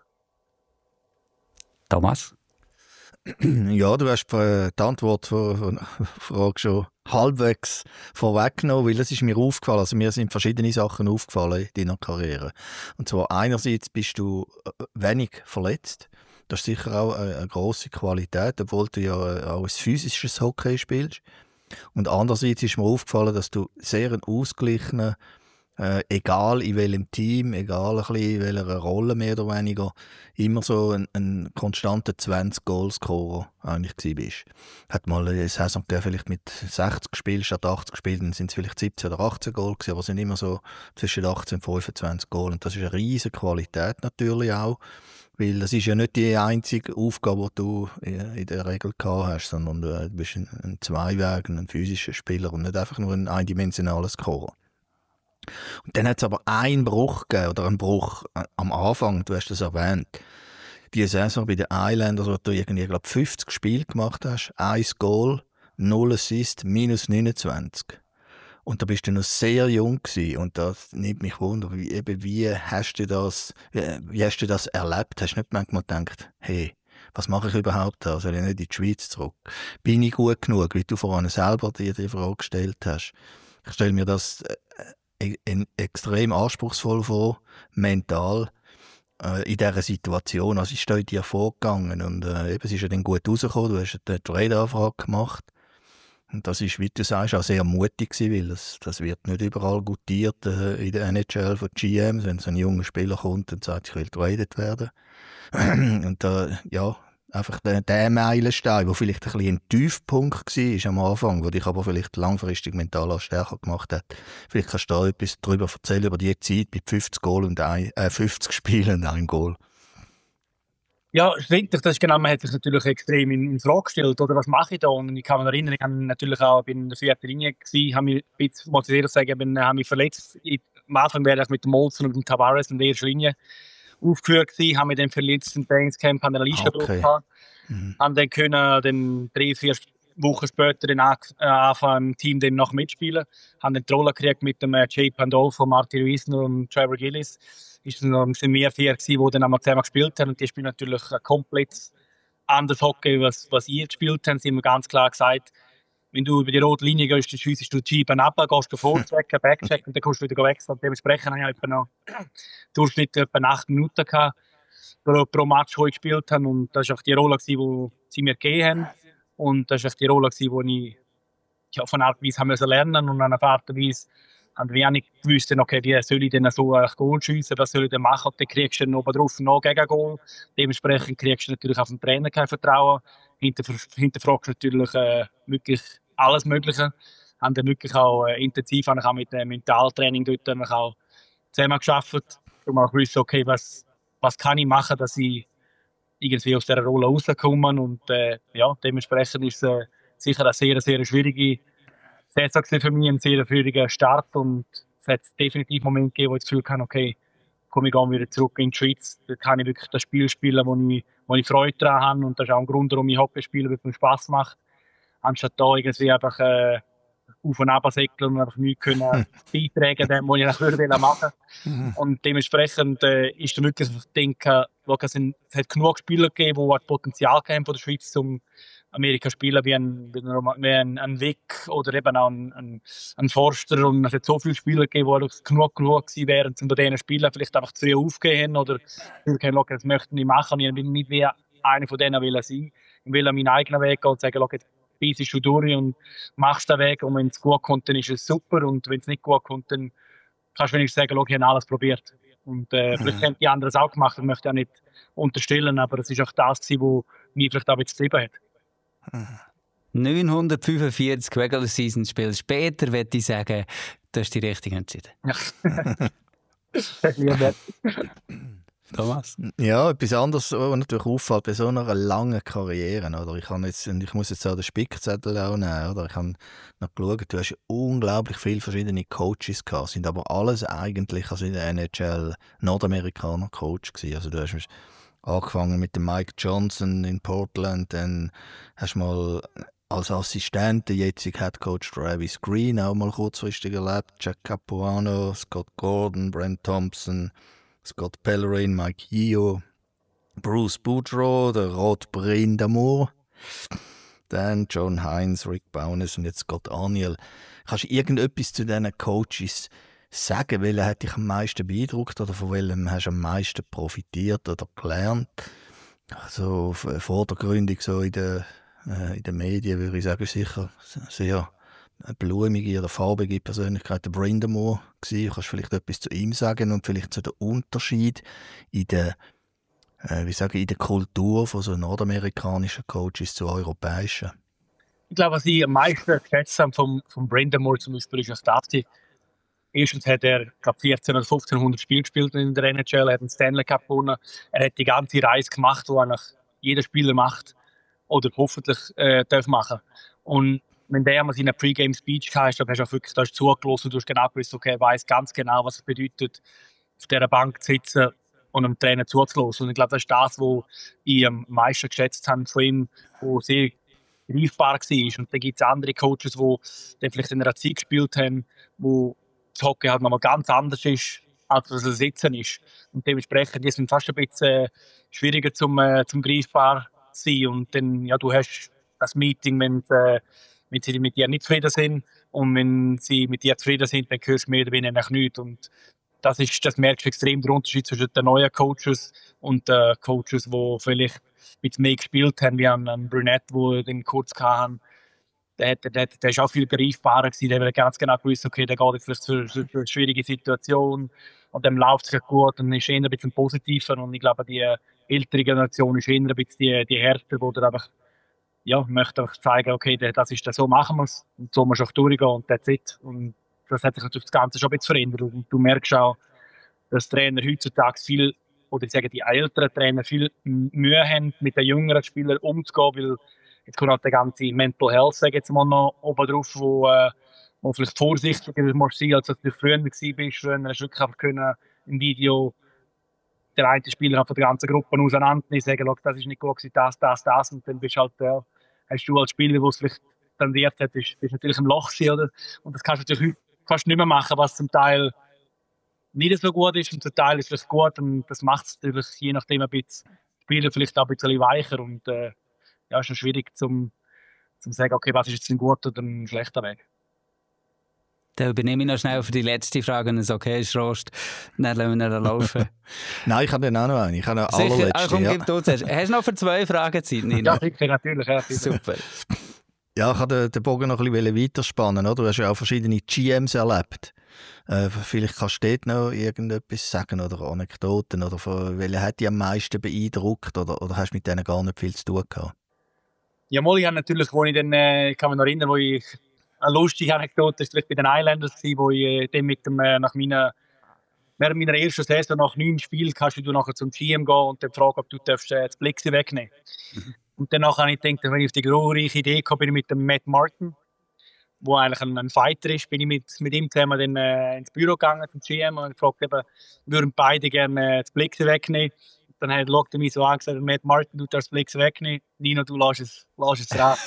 Thomas? Ja, du hast die Antwort von der Frage schon halbwegs vorweggenommen, weil es ist mir aufgefallen, also mir sind verschiedene Sachen aufgefallen in deiner Karriere. Und zwar einerseits bist du wenig verletzt, das ist sicher auch eine, eine grosse Qualität, obwohl du ja auch ein physisches Hockey spielst. Und andererseits ist mir aufgefallen, dass du sehr ein ausgeglichener, Äh, egal in welchem Team, egal ein bisschen in welcher Rolle mehr oder weniger, immer so ein, ein konstanter zwanzig-Goal-Scorer eigentlich gewesen bist. Hat mal eine Saison gegeben, vielleicht mit sechzig gespielt statt achtzig gespielt, dann sind es vielleicht siebzehn oder achtzehn Goal gewesen, aber es sind immer so zwischen achtzehn und fünfundzwanzig Goal. Und das ist eine riesige Qualität natürlich auch, weil das ist ja nicht die einzige Aufgabe, die du in der Regel gehabt hast, sondern du bist ein, ein Zweiweg, ein physischer Spieler und nicht einfach nur ein eindimensionaler Scorer. Und dann hat es aber einen Bruch gegeben, oder einen Bruch am Anfang, du hast es erwähnt. Die Saison bei den Islanders, wo du irgendwie, glaube fünfzig Spiele gemacht hast, ein Goal, null Assist, minus neunundzwanzig. Und da bist du noch sehr jung gewesen. Und das nimmt mich wunder, wie, eben, wie hast du das, wie, wie hast du das erlebt? Hast du nicht manchmal gedacht, hey, was mache ich überhaupt da? Soll ich nicht in die Schweiz zurück? Bin ich gut genug, wie du vorhin selber dir die Frage gestellt hast? Ich stelle mir das äh, äh, extrem anspruchsvoll vor, mental, äh, in dieser Situation. Also ich stehe dir vorgegangen und äh, eben, es ist ja dann gut rausgekommen, du hast eine Trade-Anfrage gemacht. Und das ist, wie du sagst, auch sehr mutig gewesen, weil das, das wird nicht überall gutiert äh, in der N H L von G Ms, wenn so ein junger Spieler kommt und sagt, ich will getradet werden. Und äh, ja, einfach der, der Meilenstein, der vielleicht ein bisschen ein Tiefpunkt war am Anfang, der dich aber vielleicht langfristig mental auch stärker gemacht hat. Vielleicht kannst du da etwas darüber erzählen, über die Zeit mit fünfzig Goal und ein, äh, fünfzig Spielen und einem Goal. Ja, schlussendlich, das ist genau, man hat sich natürlich extrem in, in Frage gestellt, oder was mache ich da? Und ich kann mich erinnern, ich war natürlich auch in der vierten Linie, gewesen, habe mich, jetzt muss ich ehrlich sagen, bin, habe mich verletzt. Ich, am Anfang wäre ich mit dem Molson und dem Tavares in der ersten Linie aufgeführt gewesen, habe mich dann verletzt im Trainingscamp an der Liste Okay. gehabt. Mhm. Haben dann können, dann drei, vier Wochen später dann an, äh, anfangen im Team dann noch mitspielen. Haben dann die Rolle gekriegt mit dem äh, Jay Pandolfo, Martin Wiesner und Trevor Gillis. Es waren wir vier, die dann einmal zusammen gespielt haben. Und die spielen natürlich ein komplett anderes Hockey, was, was ihr gespielt habt. Sie haben mir ganz klar gesagt, wenn du über die rote Linie gehst, dann schiessest du die Scheiben ab, gehst du vorchecken, backchecken und dann kommst du wieder wechseln. Und dementsprechend habe ich etwa noch durchschnittlich etwa acht Minuten gehabt, pro, pro Match, wo ich gespielt habe. Und das war auch die Rolle, die sie mir gegeben haben. Und das war auch die Rolle, die ich ja, von Art und Weise haben lernen und an einer Art und Weise haben wir auch nicht gewusst, okay, wie soll ich denn so ein Goal schiessen, was soll ich denn machen? Dann kriegst du dann oben drauf noch gegen Goal. Dementsprechend kriegst du natürlich auf den Trainer kein Vertrauen. Hinterfragst hinterfragst natürlich äh, wirklich alles Mögliche. Haben dann wirklich auch äh, intensiv auch mit dem Mentaltraining dort auch zusammen gearbeitet, um auch gewusst, okay, was, was kann ich machen, dass ich irgendwie aus dieser Rolle rauskomme. Und äh, ja, dementsprechend ist es äh, sicher eine sehr, sehr schwierige Saison für mich, ein sehr schwieriger Start. Und es hat definitiv Momente gegeben, wo ich das Gefühl hatte, okay, komme ich wieder zurück in die Schweiz. Da kann ich wirklich das Spiel spielen, wo ich, wo ich Freude daran habe. Und das ist auch ein Grund, warum ich Hockey spiele, weil es mir Spass macht. Anstatt da irgendwie einfach äh, auf und ab säckeln und einfach nichts können beitragen, dem, was ich nach würde machen. Und dementsprechend äh, ist da wirklich, ich denke, es, sind, es hat genug Spieler gegeben, die das Potenzial haben von der Schweiz, um Amerika zu spielen, wie ein, wie ein, ein Wick oder eben auch ein, ein, ein Forster. Und es hat so viele Spieler gegeben, die genug genug gewesen wären, um bei diesen Spielen vielleicht einfach zu früh aufgehen oder das möchten nicht machen. Und ich will nicht wie einer von denen will sein. Ich will meinen eigenen Weg gehen und sagen, jetzt bist du durch und machst den Weg. Und wenn es gut kommt, dann ist es super. Und wenn es nicht gut kommt, dann kannst du wenigstens sagen, ich habe alles probiert. Und äh, vielleicht haben die anderen es auch gemacht, ich möchte auch nicht unterstellen, aber es war auch das, was mich vielleicht auch jetzt getrieben hat. neunhundertfünfundvierzig Regular Season Spiele später, würde ich sagen, das ist die richtige Entscheidung. Ja. Thomas? Ja, etwas anderes, was natürlich auffällt bei so einer langen Karriere. Oder? Ich, kann jetzt, ich muss jetzt auch den Spickzettel auch nehmen. Oder? Ich habe noch geschaut, du hast unglaublich viele verschiedene Coaches gehabt, sind aber alles eigentlich also in der N H L Nordamerikaner Coach gewesen. Also du hast angefangen mit dem Mike Johnson in Portland, dann hast du mal als Assistent den jetzigen Headcoach Travis Green auch mal kurzfristig erlebt, Jack Capuano, Scott Gordon, Brent Thompson, Scott Pellerin, Mike Yeo, Bruce Boudreau, der Rod Brind'Amour, dann John Hines, Rick Bowness und jetzt Scott Aniel. Kannst du irgendetwas zu diesen Coaches sagen? Welcher hat dich am meisten beeindruckt oder von welchem hast du am meisten profitiert oder gelernt? Also vordergründig so in den, äh, in den Medien würde ich sagen, sicher sehr eine blumige oder farbige Persönlichkeit, der Brind'Amour gsi. Kannst du vielleicht etwas zu ihm sagen und vielleicht zu den Unterschied in der, äh, wie sage ich, in der Kultur von so nordamerikanischen Coaches zu europäischen? Ich glaube, was ich am meisten geschätzt habe vom, vom Brind'Amour zum Beispiel ist das Dati. Erstens hat er, glaube vierzehn oder fünfzehnhundert Spiele gespielt in der N H L, er hat einen Stanley Cup gewonnen. Er hat die ganze Reise gemacht, die eigentlich jeder Spieler macht oder hoffentlich äh, darf machen. Und wenn der mal seine Pre-Game-Speech hatte, dann hast du auch wirklich da zugelassen und du hast genau gewusst, okay, er weiss ganz genau, was es bedeutet, auf dieser Bank zu sitzen und einem Trainer zuzulassen. Und ich glaube, das ist das, was ich am meisten geschätzt habe von ihm, wo sehr greifbar war. Und dann gibt es andere Coaches, die dann vielleicht in einer Zeit gespielt haben, wo das Hockey halt nochmal ganz anders ist, als was es jetzt ist. Und dementsprechend die sind fast ein bisschen schwieriger zum, äh, zum greifbar zu sein. Und dann, ja, du hast das Meeting, wenn, äh, wenn sie mit dir nicht zufrieden sind. Und wenn sie mit dir zufrieden sind, dann hörst du mehr oder weniger nichts. Und das, ist, das merkst du extrem, der Unterschied zwischen den neuen Coaches und den Coaches, die vielleicht ein bisschen mehr gespielt haben, wie an, an Brunette, die den kurz hatten. Der, der, der, der ist auch viel greifbarer gewesen. Der hat ganz genau gewusst, okay, der geht jetzt vielleicht für, für, für eine schwierige Situation und dem läuft es gut und ist eher ein bisschen positiver. Und ich glaube, die ältere Generation ist eher ein bisschen die, die Härte, die dann einfach, ja, möchte einfach zeigen, okay, das ist das, so machen wir es und so musst du auch durchgehen und that's it. Und das hat sich natürlich das Ganze schon ein bisschen verändert. Und du merkst auch, dass Trainer heutzutage viel, oder ich sage, die älteren Trainer viel Mühe haben, mit den jüngeren Spielern umzugehen, weil jetzt kommt halt der ganze Mental Health, sage ich jetzt mal, noch oben drauf, wo, äh, wo vielleicht vorsichtiger muss sein, als du früher warst. Früher hast du wirklich einfach können, im Video der eine Spieler von der ganzen Gruppe auseinandernehmen, sagen, das ist nicht gut gewesen, das, das, das, und dann bist halt, ja, hast du als Spieler, der es vielleicht tendiert hat, bist, bist natürlich im Loch gewesen, oder? Und das kannst du natürlich fast nicht mehr machen, was zum Teil nicht so gut ist und zum Teil ist es gut, und das macht es natürlich je nachdem ein bisschen Spieler vielleicht auch ein bisschen weicher, und äh, ja, ist schon schwierig zum, zum sagen, okay, was ist jetzt ein guter oder ein schlechter Weg. Dann übernehme ich noch schnell für die letzte Frage, wenn es okay ist, Rost. Dann lassen wir ihn laufen. Nein, ich habe dann auch noch eine. Ich habe noch Sicher, allerletzte. ah, komm, ja. gib du zuerst. Hast du noch für zwei Fragen Zeit, Nino? Ja, sicher, natürlich. Ja, super. Ja, ich wollte den Bogen noch ein bisschen weiterspannen. Oder? Du hast ja auch verschiedene G Ms erlebt. Äh, vielleicht kannst du dort noch irgendetwas sagen oder Anekdoten. Oder von, welche hat dich am meisten beeindruckt? Oder, oder hast du mit denen gar nicht viel zu tun gehabt? Ja, mal, ich habe natürlich, wo ich dann, äh, ich kann mich noch erinnern, wo ich eine lustige Anekdote ist vielleicht bei den Islanders gewesen, wo ich äh, dann mit dem, äh, nach meiner, während meiner ersten Saison nach neun Spielen kannst du nachher zum G M gehen und dann fragen, ob du darfst, äh, das Plexi wegnehmen darfst. Mhm. Und danach habe ich gedacht, wenn ich auf die glorreiche Idee kam, bin ich mit dem Matt Martin, der eigentlich ein, ein Fighter ist, bin ich mit, mit ihm zusammen dann, äh, ins Büro gegangen zum G M und gefragt, eben, würden beide gerne äh, das Plexi wegnehmen. Dann hat er mich so angesagt, Matt Martin, du darfst das Plexi wegnehmen, Nino, du lässt es, lässt es raus.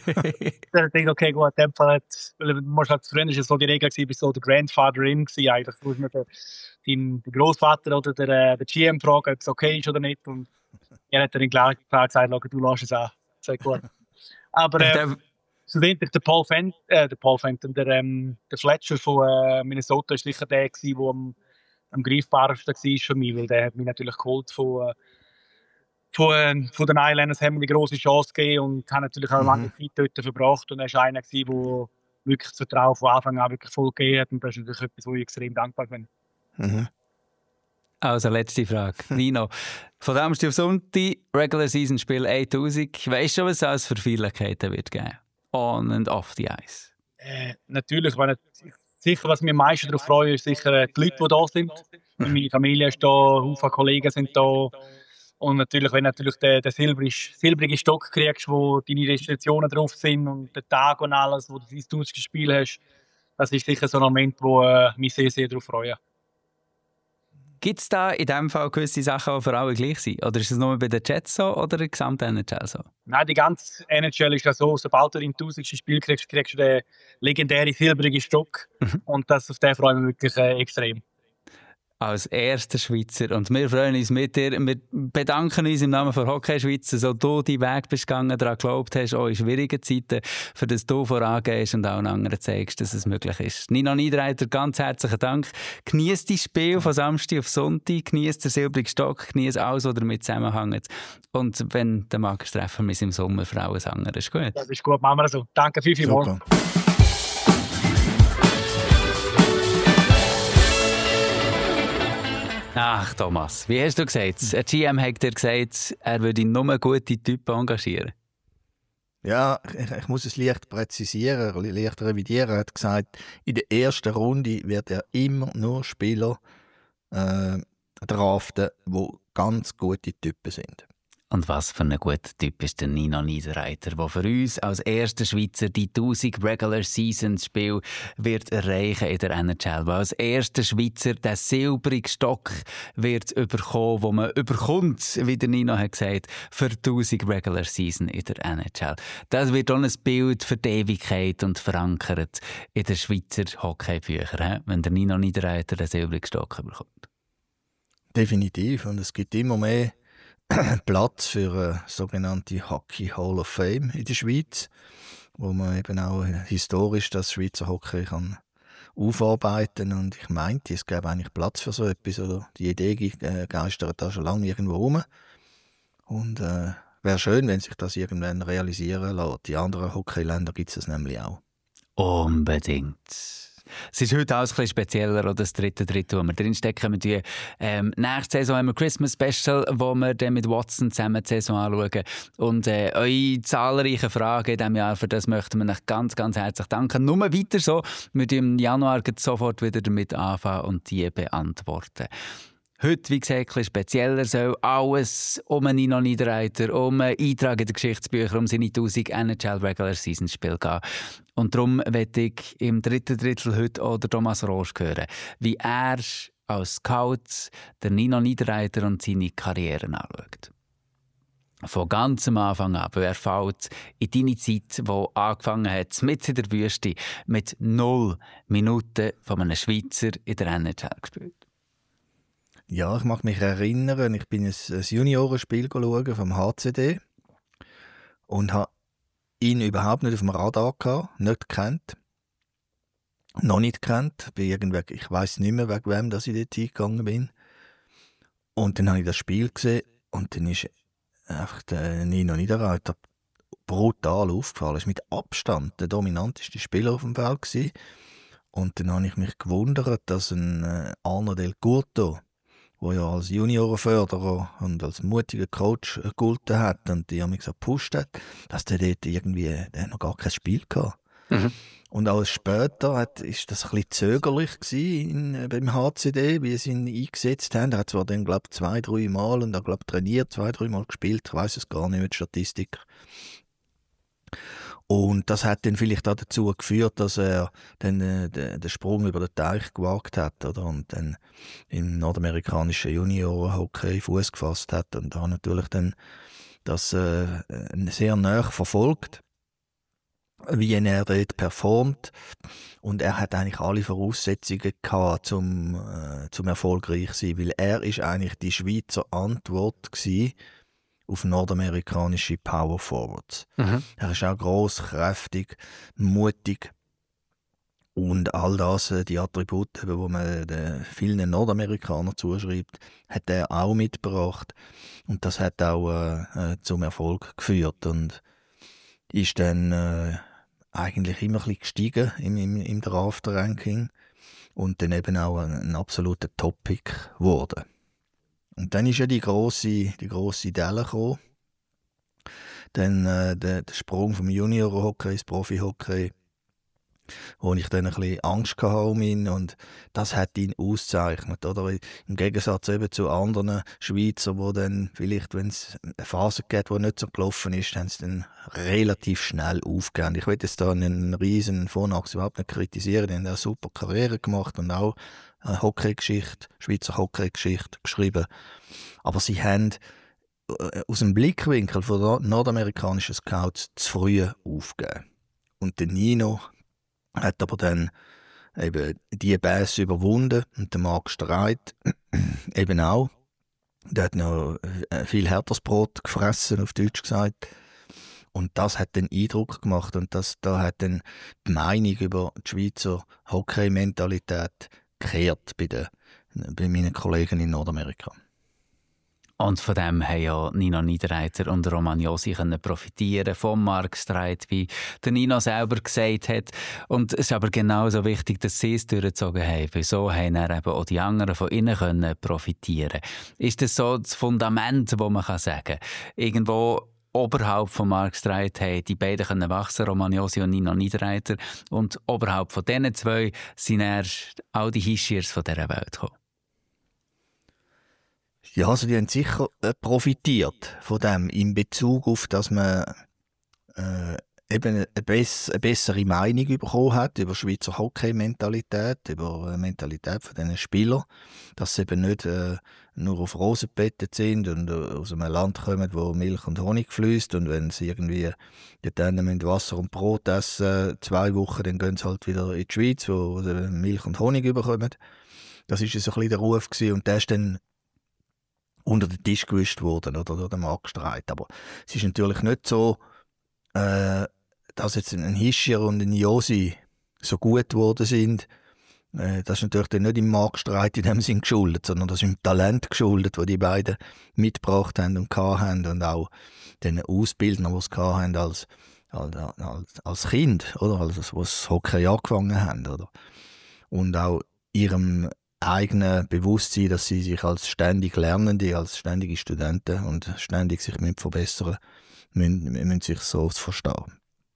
Dann dachte ich, okay, gut, in dem Fall hat, weil du musst halt, früher war es so die Regel, du bist so der Grandfather in gewesen, eigentlich. Du musst mir den, den, den Großvater oder den, den G M fragen, ob es okay ist oder nicht. Und er hat dann klar gesagt, du lässt es auch. Das ist gut. Aber äh, schlussendlich der Paul Fenton, äh, der Paul Fenton, der, ähm, der Fletcher von äh, Minnesota, ist sicher der gewesen, der am, am greifbarsten war für mich, weil der hat mich natürlich geholt von, äh, von, äh, von den Islanders, haben mir eine grosse Chance gegeben und hat natürlich auch lange mhm. Zeit dort verbracht, und er war einer, der wirklich das Vertrauen von Anfang an wirklich voll gegeben hat, und das ist natürlich etwas, wo ich extrem dankbar bin. Mhm. Also, letzte Frage. Nino, von Samstag auf Sonntag, Regular Season Spiel achttausend. Weißt du, was es für Feierlichkeiten wird geben? On and off the ice. Äh, natürlich, wenn ich, sicher, was mich am meisten darauf freue, ist sicher die Leute, die da sind. Meine Familie ist da, viele Kollegen sind da. Und natürlich, wenn du natürlich den, den silbrigen, silbrigen Stock kriegst, wo deine Restriktionen drauf sind und der Tag und alles, wo du dein tausendste Spiel hast, das ist sicher so ein Moment, wo äh, mich sehr, sehr darauf freue. Gibt es da in diesem Fall gewisse Sachen, die für alle gleich sind? Oder ist es nur bei den Jets so oder der gesamten N H L so? Nein, die ganze N H L ist ja so, sobald du dein tausendste Spiel kriegst, kriegst du den legendären silbrigen Stock. Und das, auf den freuen wir wirklich äh, extrem. Als erster Schweizer. Und wir freuen uns mit dir. Wir bedanken uns im Namen von Hockey Schweiz, so du deinen Weg bist gegangen, daran geglaubt hast, auch in schwierigen Zeiten, für das du vorangehst und auch anderen zeigst, dass es möglich ist. Nino Niederreiter, ganz herzlichen Dank. Genieß dein Spiel von Samstag auf Sonntag, genieß den silbrigen Stock, genieß alles, was damit zusammenhängt. Und wenn du magst, treffen wir uns im Sommer Frauensanger. Ist gut? Das ist gut, machen wir so. Danke viel, viel mal. Ach, Thomas, wie hast du gesagt? Ein G M hat dir gesagt, er würde nur gute Typen engagieren. Ja, ich, ich muss es leicht präzisieren, leicht revidieren. Er hat gesagt, in der ersten Runde wird er immer nur Spieler äh, draften, die ganz gute Typen sind. Und was für ein guter Typ ist der Nino Niederreiter, der für uns als erster Schweizer die tausend Regular Seasons Spiel wird erreichen in der N H L, der als erster Schweizer den silbrigen Stock wird überkommen, wo man überkommt, wie der Nino hat gesagt, für tausend Regular Season in der N H L. Das wird auch ein Bild für die Ewigkeit und verankert in den Schweizer Hockeybüchern, wenn der Nino Niederreiter den silbrigen Stock überkommt. Definitiv. Und es gibt immer mehr Platz für eine sogenannte Hockey Hall of Fame in der Schweiz, wo man eben auch historisch das Schweizer Hockey kann aufarbeiten. Und ich meinte, es gäbe eigentlich Platz für so etwas. Oder die Idee geistert da schon lange irgendwo rum. Und äh, wäre schön, wenn sich das irgendwann realisieren lässt. Die anderen Hockeyländer gibt es nämlich auch. Unbedingt. Es ist heute auch ein bisschen spezieller, oder das dritte Drittel, wo wir drinstecken. Wir ähm, nächste Saison haben wir Christmas Special, wo wir dann mit Watson zusammen die Saison anschauen. Und äh, eure zahlreichen Fragen in diesem Jahr, für das möchten wir euch ganz, ganz herzlich danken. Nur weiter so, wir im Januar sofort wieder damit anfangen und die beantworten. Heute, wie gesagt, ein bisschen spezieller, soll alles um einen Nino Niederreiter, um einen Eintrag in den Geschichtsbüchern, um seine tausend N H L Regular Season Spiele gehen. Und darum möchte ich im dritten Drittel heute auch Thomas Rosch hören, wie er als Scout den Nino Niederreiter und seine Karriere anschaut. Von ganz am Anfang an. Er fällt in deine Zeit, die angefangen hat, mitten in der Wüste, mit null Minuten von einem Schweizer in der N H L gespielt. Ja, ich mag mich erinnern, ich bin ein, ein Juniorenspiel schauen vom H C D und habe ihn überhaupt nicht auf dem Radar gehabt, nicht gekannt. Noch nicht gekannt. Ich weiss nicht mehr, wegen wem dass ich dort hingegangen bin. Und dann habe ich das Spiel gesehen und dann ist einfach der Nino Niederreiter brutal aufgefallen. Er war mit Abstand der dominanteste Spieler auf dem Feld gewesen. Und dann habe ich mich gewundert, dass ein äh, Arno Del Curto, der ja als Juniorenförderer und als mutiger Coach gegolten hat und die haben mich so gepusht hat, dass der dort irgendwie der noch gar kein Spiel hatte. Mhm. Und auch später hat, ist das ein bisschen zögerlich gewesen in, beim H C D, wie sie ihn eingesetzt haben. Er hat zwar dann, glaube ich, zwei, drei Mal und er, glaube trainiert, zwei, drei Mal gespielt. Ich weiss es gar nicht mit Statistik. Und das hat dann vielleicht auch dazu geführt, dass er dann äh, den, den Sprung über den Teich gewagt hat, oder? Und dann im nordamerikanischen Juniorenhockey Fuß gefasst hat und da natürlich dann das äh, sehr nahe verfolgt, wie er dort performt. Und er hat eigentlich alle Voraussetzungen gehabt, zum, äh, zum erfolgreich zu sein, weil er ist eigentlich die Schweizer Antwort gewesen auf nordamerikanische Power Forwards. Mhm. Er ist auch gross, kräftig, mutig und all das, die Attribute, die man den vielen Nordamerikanern zuschreibt, hat er auch mitgebracht und das hat auch äh, zum Erfolg geführt und ist dann äh, eigentlich immer ein bisschen gestiegen im, im, im Draft-Ranking und dann eben auch ein, ein absoluter Top-Pick geworden. Und dann ist ja die grosse, die grosse Delle gekommen. Dann äh, der, der Sprung vom Junior-Hockey ins Profi-Hockey, wo ich dann ein bisschen Angst hatte um ihn. Und das hat ihn ausgezeichnet. Oder? Im Gegensatz eben zu anderen Schweizern, die dann vielleicht, wenn es eine Phase gibt, die nicht so gelaufen ist, haben sie dann relativ schnell aufgegeben. Ich will jetzt da einen riesen Vornachs überhaupt nicht kritisieren. Die haben eine super Karriere gemacht und auch eine Hockeygeschichte, Schweizer Hockeygeschichte geschrieben. Aber sie haben aus dem Blickwinkel von nordamerikanischen Scouts zu früh aufgegeben. Und der Nino hat aber dann eben die Bässe überwunden und der Marc Streit eben auch. Der hat noch viel härteres Brot gefressen, auf Deutsch gesagt. Und das hat den Eindruck gemacht und das, da hat dann die Meinung über die Schweizer Hockey-Mentalität gekehrt bei, den, bei meinen Kollegen in Nordamerika. Und von dem haben ja Nino Niederreiter und Roman Josi können profitieren vom Marc Streit, wie der Nino selber gesagt hat. Und es ist aber genauso wichtig, dass sie es durchgezogen haben, weil so haben er eben auch die anderen von ihnen können profitieren. Ist das so das Fundament, das man sagen kann? Irgendwo oberhalb von Marc Streit haben die beiden können wachsen, Roman Josi und Nino Niederreiter. Und oberhalb von diesen zwei sind erst all die Hischiers von dieser Welt gekommen. Ja, also die haben sicher äh, profitiert von dem in Bezug auf, dass man äh, eben eine, bess eine bessere Meinung bekommen hat über Schweizer Hockey-Mentalität, über die Mentalität von diesen Spielern, dass sie eben nicht äh, nur auf Rosen gebettet sind und äh, aus einem Land kommen, wo Milch und Honig fließt, und wenn sie irgendwie dort mit Wasser und Brot essen, zwei Wochen, dann gehen sie halt wieder in die Schweiz, wo sie Milch und Honig bekommen. Das war so ein bisschen der Ruf gewesen, und der ist dann unter den Tisch gewischt worden oder durch den Marktstreit. Aber es ist natürlich nicht so, äh, dass jetzt ein Hischier und ein Josi so gut geworden sind. Äh, das ist natürlich dann nicht im Marktstreit in dem Sinn geschuldet, sondern das ist im Talent geschuldet, das die beiden mitgebracht haben und hatten, und auch den Ausbildern, die es hatten als, als, als, als Kind, oder? Also, wo das Hockey angefangen haben. Oder? Und auch ihrem eigenen Bewusstsein, dass sie sich als ständig Lernende, als ständige Studenten und ständig sich verbessern müssen, müssen, müssen sich so verstehen.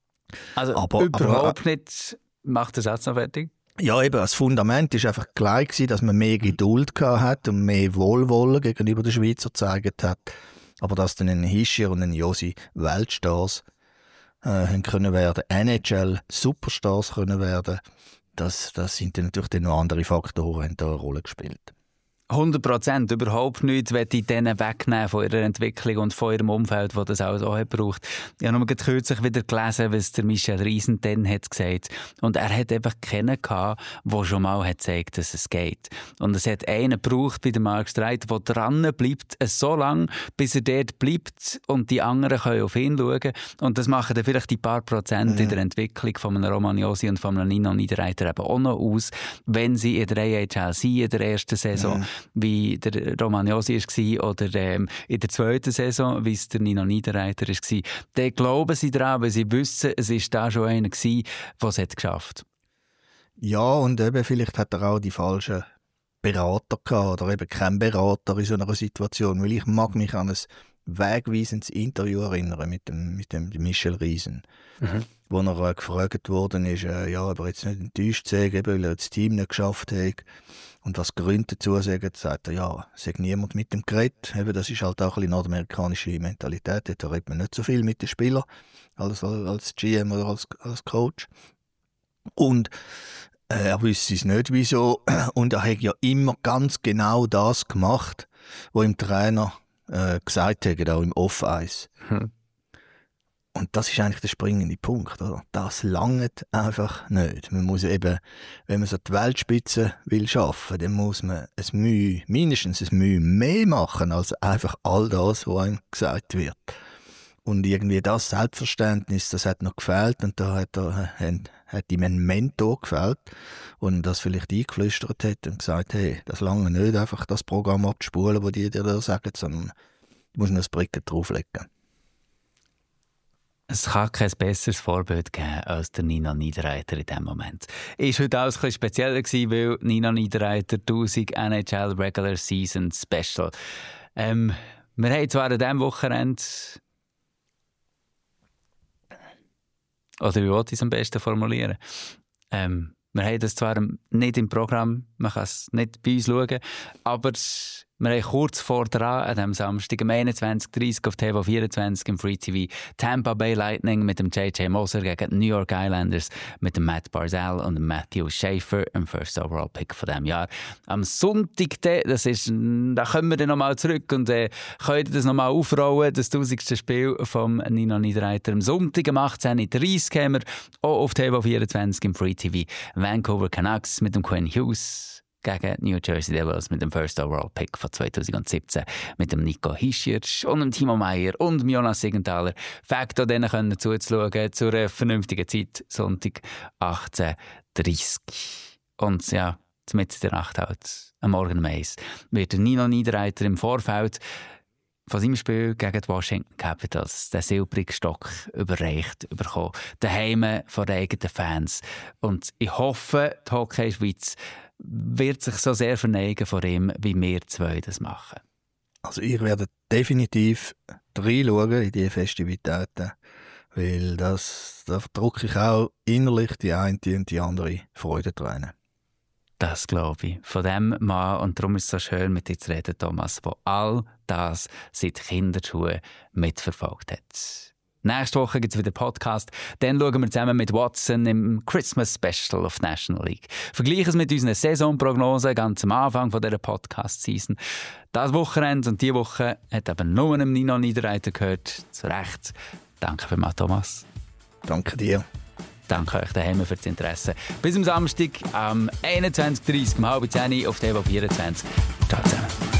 Also aber, überhaupt aber, nicht, macht der Satz noch fertig? Ja, eben, das Fundament war einfach gleich gewesen, dass man mehr Geduld hat und mehr Wohlwollen gegenüber den Schweizer gezeigt hat. Aber dass dann ein Hischier und ein Josi Weltstars äh, haben können werden, N H L-Superstars können werden, das, das sind dann natürlich dann noch andere Faktoren, die da eine Rolle gespielt. hundert Prozent überhaupt nichts möchte ich denen wegnehmen von ihrer Entwicklung und von ihrem Umfeld, das das alles auch braucht. Ich habe nur kürzlich wieder gelesen, was der Michel Riesen dann hat gesagt. Und er hat einfach keinen gehabt, der schon mal hat gezeigt, dass es geht. Und es hat einen gebraucht bei dem Marc Streit, der dran bleibt, so lange, bis er dort bleibt und die anderen können auf ihn schauen. Und das machen dann vielleicht die paar Prozent mhm. in der Entwicklung von einem Roman Josi und von einem Nino Niederreiter eben auch noch aus, wenn sie in der A H L sind, in der ersten Saison. Mhm. wie der Roman Josi war oder ähm, in der zweiten Saison, wie es der Nino Niederreiter war. Dann glauben sie daran, weil sie wissen, es war da schon einer, der es geschafft hat. Ja, und eben vielleicht hat er auch die falschen Berater gehabt oder eben keinen Berater in so einer Situation, weil ich mag mich an ein wegweisendes Interview erinnern mit dem, mit dem Michel Riesen, mhm. wo er äh, gefragt worden ist, äh, ja, aber jetzt nicht enttäuscht sei, weil er das Team nicht geschafft hat. Und was Gründe dazu sagen, sagt er, ja, es hat niemand mit dem geredet. Eben, das ist halt auch ein bisschen nordamerikanische Mentalität. Da redet man nicht so viel mit den Spielern als, als G M oder als, als Coach. Und äh, er wüsste es nicht, wieso. Und er hat ja immer ganz genau das gemacht, was ihm Trainer äh, gesagt hat, auch im Off-Ice. Hm. Und das ist eigentlich der springende Punkt, oder? Das langt einfach nicht. Man muss eben, wenn man so die Weltspitze will schaffen, dann muss man ein Mühe, mindestens ein Mühe mehr machen, als einfach all das, was einem gesagt wird. Und irgendwie das Selbstverständnis, das hat noch gefehlt, und da hat, er, hat ihm ein Mentor gefehlt, und das vielleicht eingeflüstert hat und gesagt, hey, das lange nicht, einfach das Programm abzuspulen, das die dir da sagen, sondern du musst noch ein Bricken drauflegen. Es kann kein besseres Vorbild geben als der Nino Niederreiter in diesem Moment. Es war heute auch ein bisschen spezieller, weil Nino Niederreiter tausend N H L Regular Season Special. Ähm, wir haben zwar an diesem Wochenende, oder wie wollte ich es am besten formulieren? Ähm, wir haben das zwar nicht im Programm, man kann es nicht bei uns schauen, aber wir haben kurz vor dran, an diesem Samstag, am einundzwanzig Uhr dreißig auf T V vierundzwanzig im Free T V, Tampa Bay Lightning mit dem J J Moser gegen die New York Islanders mit dem Matt Barzal und dem Matthew Schaefer, im First Overall Pick von diesem Jahr. Am Sonntag, das ist, da kommen wir dann nochmal zurück und äh, können das nochmal aufrollen, das tausendste Spiel vom Nino Niederreiter. Am Sonntag um achtzehn Uhr dreißig haben wir auch auf T V vierundzwanzig im Free T V Vancouver Canucks mit dem Quinn Hughes gegen New Jersey Devils mit dem First Overall Pick von zweitausendsiebzehn mit dem Nico Hischiertz und dem Timo Meier und dem Jonas Siegenthaler. Fakt, auch denen können zuzuschauen zu einer vernünftigen Zeit, Sonntag achtzehn Uhr dreißig. Und ja, mit der Nacht halt, am Morgen um eins, wird der Nino Niederreiter im Vorfeld von seinem Spiel gegen die Washington Capitals den silbrigen Stock überreicht bekommen. Daheim von den eigenen Fans. Und ich hoffe, die Hockey Schweiz wird sich so sehr verneigen vor ihm, wie wir zwei das machen. Also ihr werdet definitiv reinschauen in diese Festivitäten, weil das, da drücke ich auch innerlich die eine und die andere Freude rein. Das glaube ich. Von dem Mann, und darum ist es so schön, mit dir zu reden, Thomas, der all das seit Kinderschuhen mitverfolgt hat. Nächste Woche gibt es wieder Podcast. Dann schauen wir zusammen mit Watson im Christmas Special auf National League. Vergleichen es mit unseren Saisonprognosen ganz am Anfang von dieser Podcast-Season. Das Wochenende und diese Woche hat aber nur einem Nino Niederreiter gehört. Zu Recht. Danke vielmals, Thomas. Danke dir. Danke euch daheim für das Interesse. Bis am Samstag am einundzwanzig Uhr dreißig um halb zehn auf T V vierundzwanzig. Ciao zusammen.